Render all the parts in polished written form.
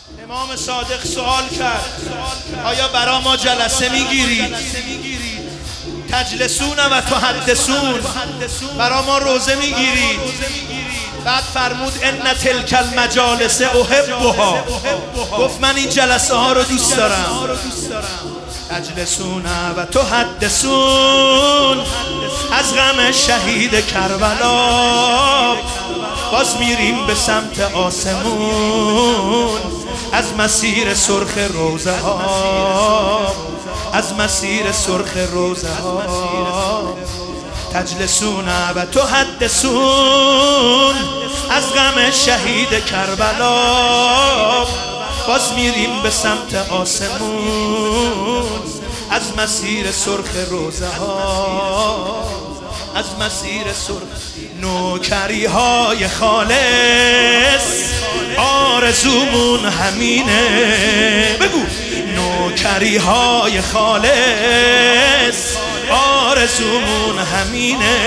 امام صادق سوال کرد آیا برا ما جلسه میگیرید؟ تجلسون و تحدثون، برا ما روزه میگیرید؟ بعد فرمود ان تلک المجالس احبها، گفت من این جلسه ها رو دوست دارم. تجلسون و تحدثون، از غم شهید کربلا باز میریم به سمت آسمون، از مسیر سرخ روزه ها، از مسیر سرخ روزه ها. تجلسون و تحدثون، از غم شهید کربلا باز میریم به سمت آسمون، از مسیر سرخ روزه ها، از مسیر سرخ. نوکری های خالص آرزومون همینه، بگو نوکری های خالص آرزومون همینه.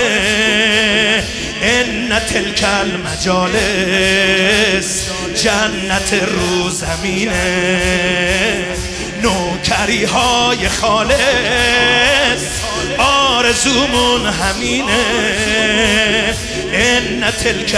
ان تلک المجالس جنت رو زمینه. نوکری های خالص آرزومون همینه. ان تلک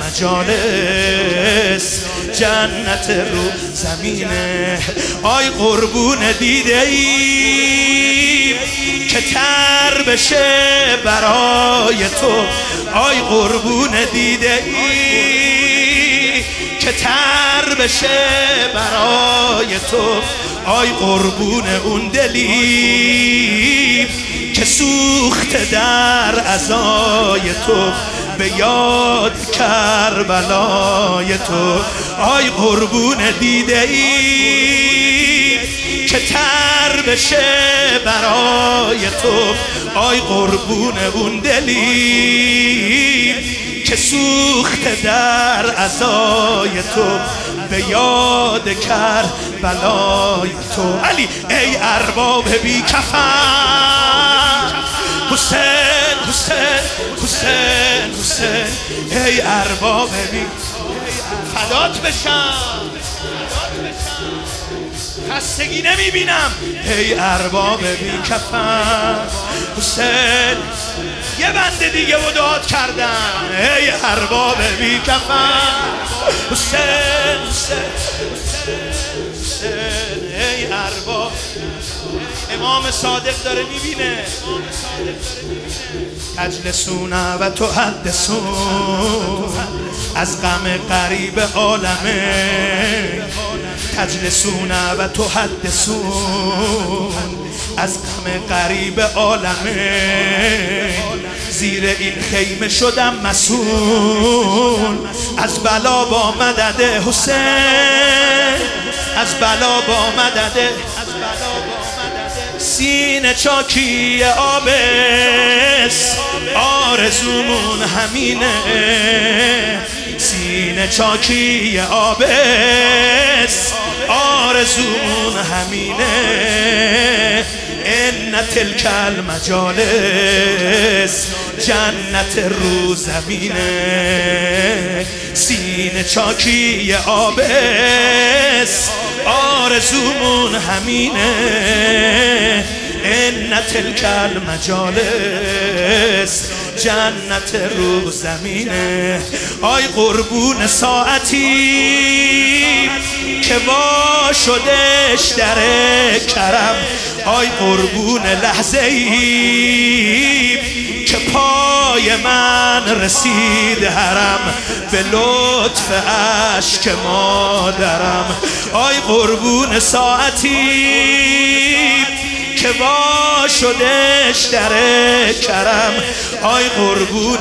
المجالس جنت رو زمینه. آی قربون دیده ای که تر بشه برای تو، آی قربون دیده ای که تر بشه برای تو، آی قربون اون دلی که سوخته در عزای تو، به یاد کربلای تو. آی قربون دیده ای که تر بشه برای تو، آی قربون اون دلی که سوخته در عزای تو، به یاد کربلای تو. علی ای ارباب بی کفن، حسین حسین حسین حسین، ای ارباب بی فدات بشم، خستگی نمیبینم. ای ارباب بی کفن حسین، یه بنده دیگه و داد کردم. ای ارباب بی کفن حسین حسین حسین، ای ارباب. امام صادق داره میبینه. تجلسون و تحدثون، از غم قریب عالمه. تجلسون و تحدثون، از غم قریب عالمه. زیر این خیمه شدم مسئول، از بلا با مدد حسین، از بلا با مدد. سینه چاکی آبس آرزومون همینه. سینه چاکی آبس آرزومون همینه. ان تلک المجالس جنت رو زمینه. سینه چاکی آبس آرزومون همینه. ان تلک المجالس جنت رو زمینه. آی قربون ساعتی که وا شدش در کرم، آی قربون لحظه‌ای که پای من رسید حرم، به لطف اشک مادرم. آی قربون ساعتی که وا شدش در کرم، آی قربون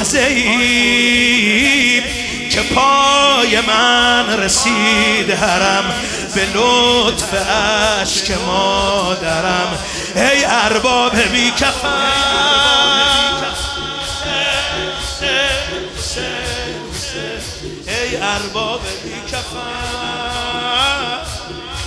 لحظه‌ای که پای من رسید حرم، به لطف اشک مادرم. ای ارباب بی کفن، ای ارباب بی کفن،